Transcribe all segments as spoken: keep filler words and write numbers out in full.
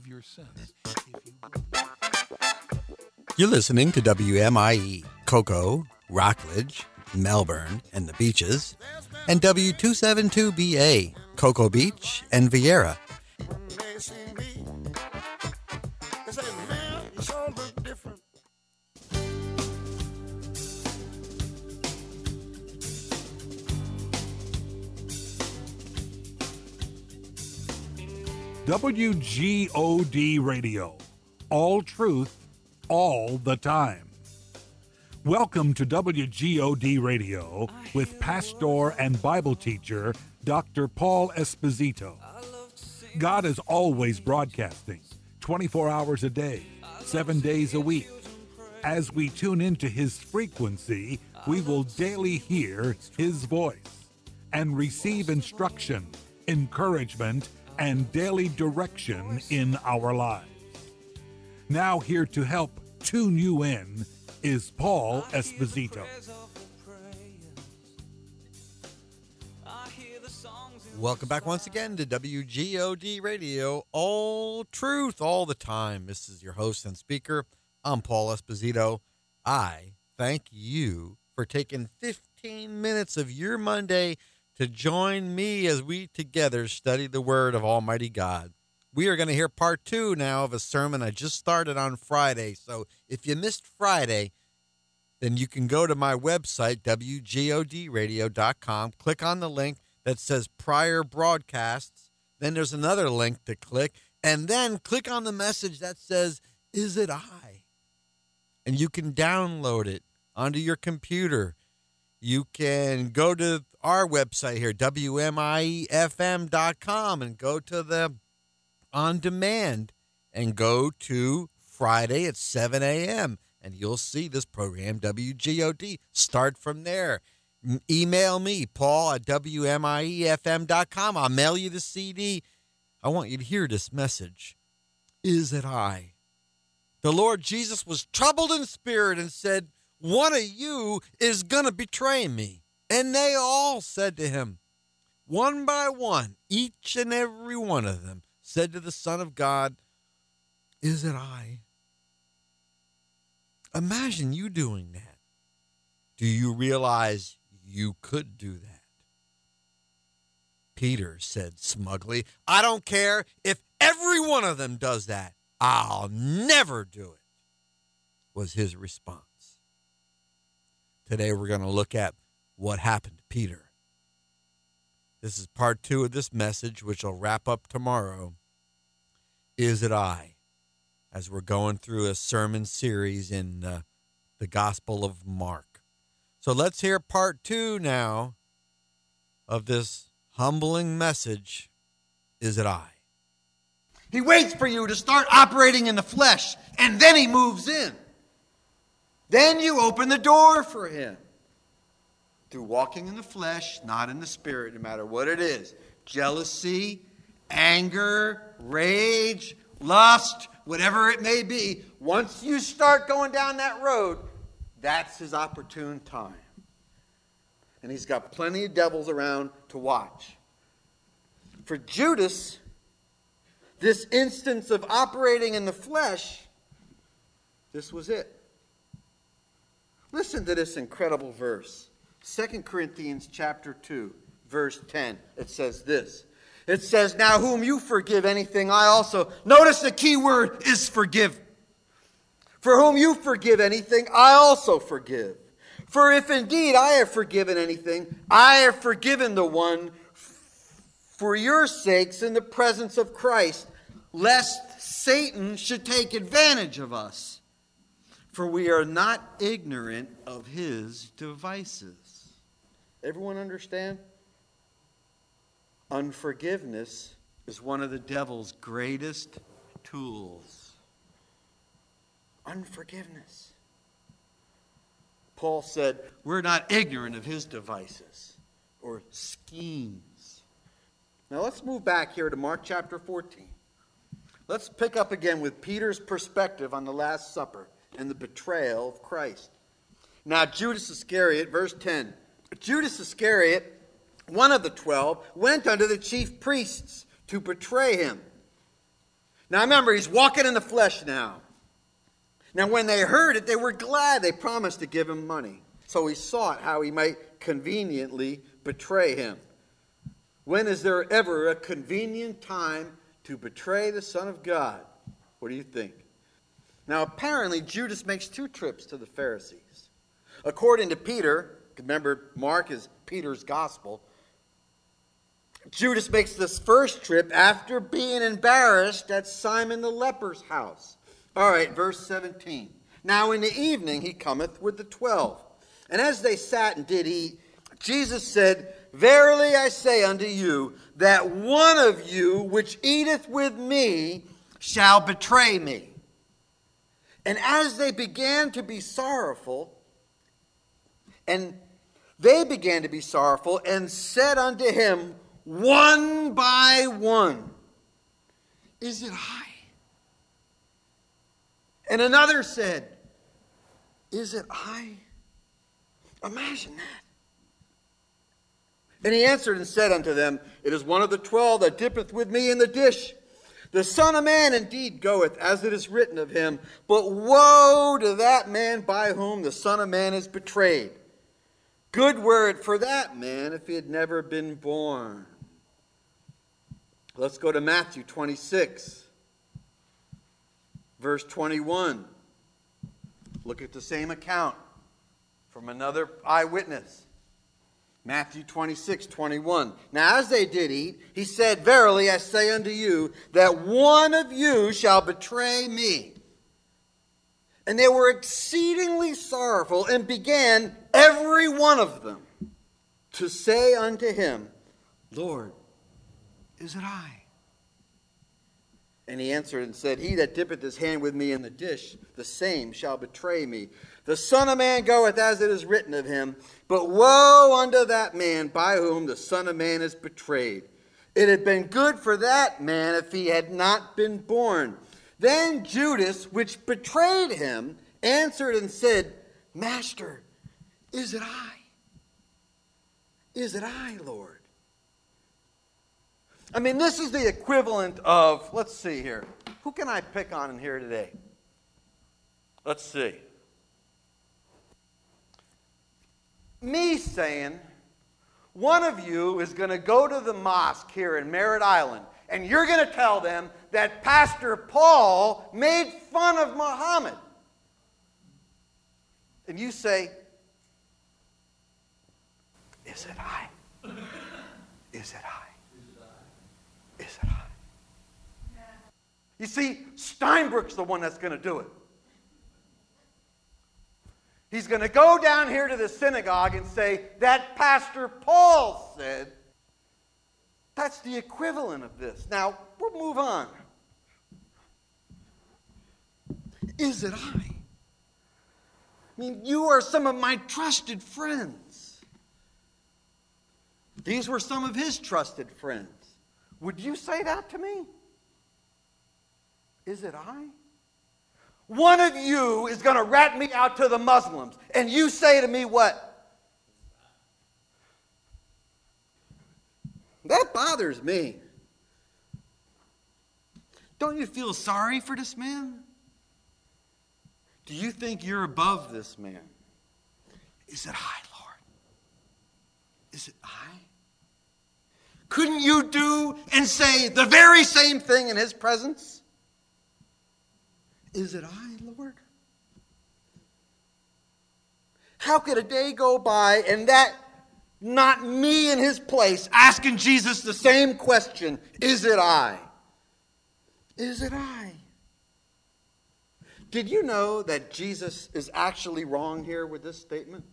forgive your sins. If you believe. You're listening to W M I E, Cocoa, Rockledge, Melbourne, and the Beaches, and W two seventy-two B A, Cocoa Beach, and Vieira. They see me, they say, man, you sure look different. W G O D Radio. All truth, all the time. Welcome to W G O D Radio with pastor and Bible teacher Doctor Paul Esposito. God is always broadcasting, twenty-four hours a day, seven days a week. As we tune into his frequency, we will daily hear his voice and receive instruction, encouragement, and daily direction in our lives. Now here to help tune you in is Paul Esposito. Welcome back once again to W G O D Radio, all truth, all the time. This is your host and speaker. I'm Paul Esposito. I thank you for taking fifteen minutes of your Monday to join me as we together study the Word of Almighty God. We are going to hear part two now of a sermon I just started on Friday. So if you missed Friday, then you can go to my website, W G O D radio dot com, click on the link that says prior broadcasts. Then there's another link to click, and then click on the message that says, Is It I? And you can download it onto your computer. You can go to our website here, W M I E F M dot com, and go to the on demand and go to Friday at seven a.m. and you'll see this program, W G O D. Start from there. M- email me, Paul at W M I E F M dot com. I'll mail you the C D. I want you to hear this message. Is it I? The Lord Jesus was troubled in spirit and said, one of you is going to betray me. And they all said to him, one by one, each and every one of them, said to the Son of God, Is it I? Imagine you doing that. Do you realize you could do that? Peter said smugly, I don't care if every one of them does that. I'll never do it, was his response. Today we're going to look at what happened to Peter. This is part two of this message, which will wrap up tomorrow. Is it I? As we're going through a sermon series in uh, the Gospel of Mark. So let's hear part two now of this humbling message. Is it I? He waits for you to start operating in the flesh, and then he moves in. Then you open the door for him. Through walking in the flesh, not in the spirit, no matter what it is. Jealousy, anger, rage, lust, whatever it may be. Once you start going down that road, that's his opportune time. And he's got plenty of devils around to watch. For Judas, this instance of operating in the flesh, this was it. Listen to this incredible verse. Second Corinthians chapter two, verse ten. It says this. It says, now whom you forgive anything, I also. Notice the key word is forgive. For whom you forgive anything, I also forgive. For if indeed I have forgiven anything, I have forgiven the one for your sakes in the presence of Christ, lest Satan should take advantage of us. For we are not ignorant of his devices. Everyone understand? Unforgiveness is one of the devil's greatest tools. Unforgiveness. Paul said, we're not ignorant of his devices or schemes. Now let's move back here to Mark chapter fourteen. Let's pick up again with Peter's perspective on the Last Supper and the betrayal of Christ. Now Judas Iscariot, verse ten. Judas Iscariot, one of the twelve, went unto the chief priests to betray him. Now remember, he's walking in the flesh now. Now when they heard it, they were glad. They promised to give him money. So he sought how he might conveniently betray him. When is there ever a convenient time to betray the Son of God? What do you think? Now apparently Judas makes two trips to the Pharisees. According to Peter, remember Mark is Peter's gospel, Judas makes this first trip after being embarrassed at Simon the leper's house. All right, verse seventeen. Now in the evening he cometh with the twelve. And as they sat and did eat, Jesus said, Verily I say unto you, that one of you which eateth with me shall betray me. And as they began to be sorrowful, and they began to be sorrowful, and said unto him, one by one, Is it I? And another said, Is it I? Imagine that. And he answered and said unto them, It is one of the twelve that dippeth with me in the dish. The Son of Man indeed goeth, as it is written of him, but woe to that man by whom the Son of Man is betrayed. Good were it for that man if he had never been born. Let's go to Matthew twenty-six, verse twenty-one. Look at the same account from another eyewitness. Matthew twenty-six, twenty-one. Now as they did eat, he said, Verily I say unto you, that one of you shall betray me. And they were exceedingly sorrowful, and began every one of them to say unto him, Lord, is it I? And he answered and said, He that dippeth his hand with me in the dish, the same shall betray me. The Son of Man goeth as it is written of him, but woe unto that man by whom the Son of Man is betrayed. It had been good for that man if he had not been born. Then Judas, which betrayed him, answered and said, Master, is it I? Is it I, Lord? I mean, this is the equivalent of, let's see here. Who can I pick on in here today? Let's see. Me saying, one of you is going to go to the mosque here in Merritt Island, and you're going to tell them that Pastor Paul made fun of Muhammad. And you say, is it I? Is it I? Is it I? You see, Steinbrook's the one that's going to do it. He's going to go down here to the synagogue and say, that Pastor Paul said. That's the equivalent of this. Now, we'll move on. Is it I? I mean, you are some of my trusted friends. These were some of his trusted friends. Would you say that to me? Is it I? One of you is going to rat me out to the Muslims, and you say to me what? That bothers me. Don't you feel sorry for this man? Do you think you're above this man? Is it I, Lord? Is it I? Couldn't you do and say the very same thing in his presence? Is it I, Lord? How could a day go by and that not me in his place asking Jesus the same question, is it I? Is it I? Did you know that Jesus is actually wrong here with this statement?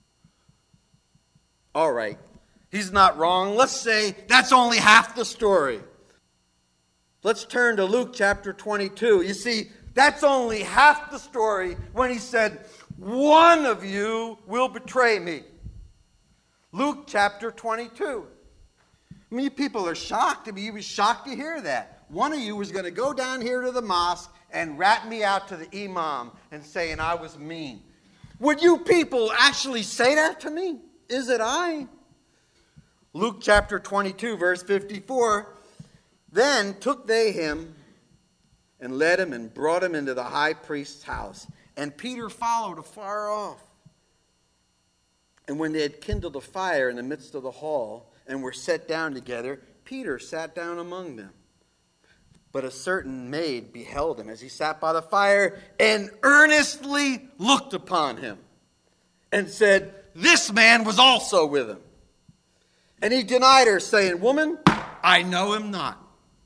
All right, he's not wrong. Let's say that's only half the story. Let's turn to Luke chapter twenty-two. You see, that's only half the story when he said, one of you will betray me. Luke chapter twenty-two. I mean, people are shocked. I mean, you was shocked to hear that. One of you was going to go down here to the mosque and rat me out to the imam and saying I was mean. Would you people actually say that to me? Is it I? Luke chapter twenty-two, verse fifty-four. Then took they him and led him and brought him into the high priest's house. And Peter followed afar off. And when they had kindled a fire in the midst of the hall and were set down together, Peter sat down among them. But a certain maid beheld him as he sat by the fire and earnestly looked upon him and said, "This man was also with him." And he denied her, saying, "Woman, I know him not."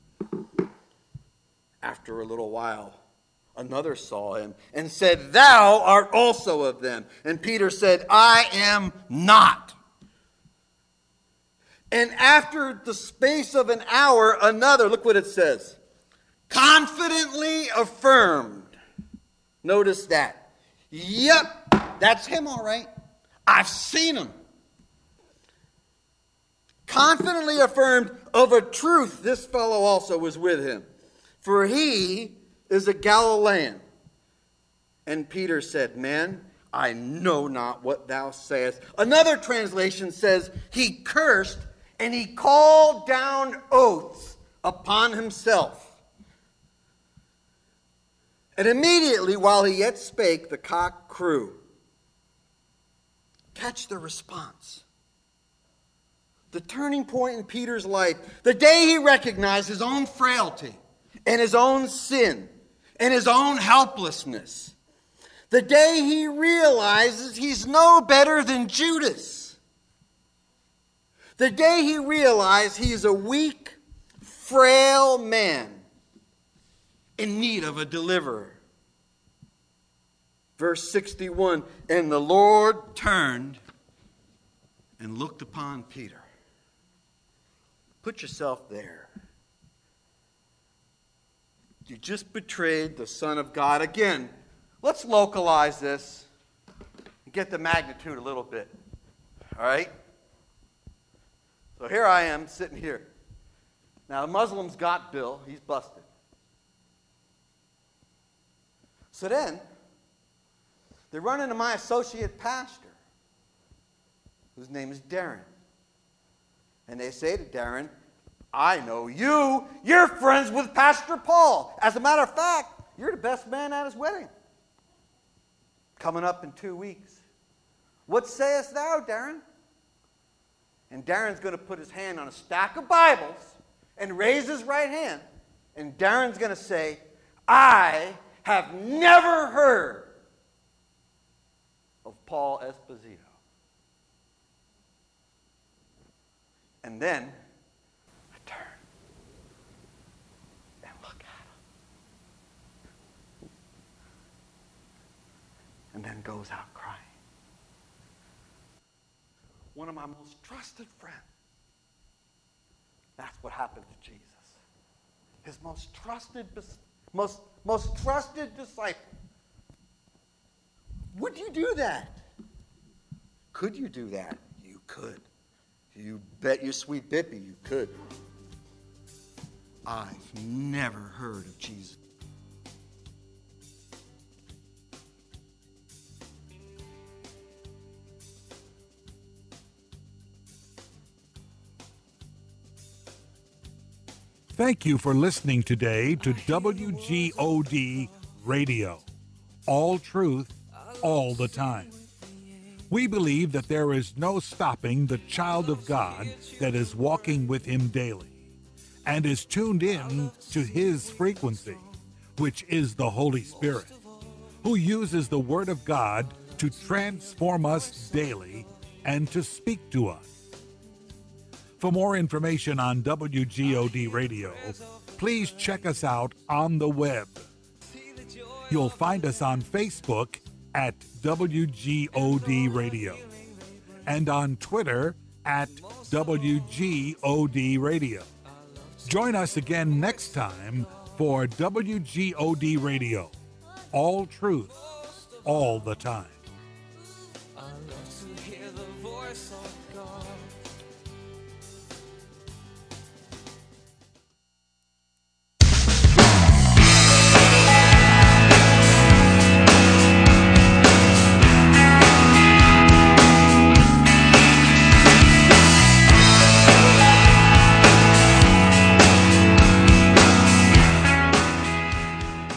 After a little while, another saw him and said, "Thou art also of them." And Peter said, "I am not." And after the space of an hour, another, look what it says, confidently affirmed. Notice that. Yep, that's him, all right. I've seen him. Confidently affirmed, of a truth, this fellow also was with him, for he is a Galilean. And Peter said, "Man, I know not what thou sayest." Another translation says, he cursed and he called down oaths upon himself. And immediately while he yet spake, the cock crew. Catch the response. The turning point in Peter's life, the day he recognized his own frailty and his own sin and his own helplessness. The day he realizes he's no better than Judas. The day he realized he's a weak, frail man in need of a deliverer. Verse sixty-one, and the Lord turned and looked upon Peter. Put yourself there. You just betrayed the Son of God. Again, let's localize this and get the magnitude a little bit. All right? So here I am sitting here. Now, the Muslims got Bill. He's busted. So then, they run into my associate pastor, whose name is Darren. And they say to Darren, "I know you. You're friends with Pastor Paul. As a matter of fact, you're the best man at his wedding. Coming up in two weeks. What sayest thou, Darren?" And Darren's going to put his hand on a stack of Bibles and raise his right hand. And Darren's going to say, "I have never heard of Paul Esposito." And then I turn and look at him. And then goes out crying. One of my most trusted friends. That's what happened to Jesus. His most trusted, most, most trusted disciple. Would you do that? Could you do that? You could. You bet your sweet bippy you could. I've never heard of Jesus. Thank you for listening today to W G O D Radio. All truth, all the time. We believe that there is no stopping the child of God that is walking with him daily and is tuned in to his frequency, which is the Holy Spirit, who uses the Word of God to transform us daily and to speak to us. For more information on W G O D Radio, please check us out on the web. You'll find us on Facebook at W G O D Radio and on Twitter at W G O D Radio. Join us again next time for W G O D Radio. All truth, all the time.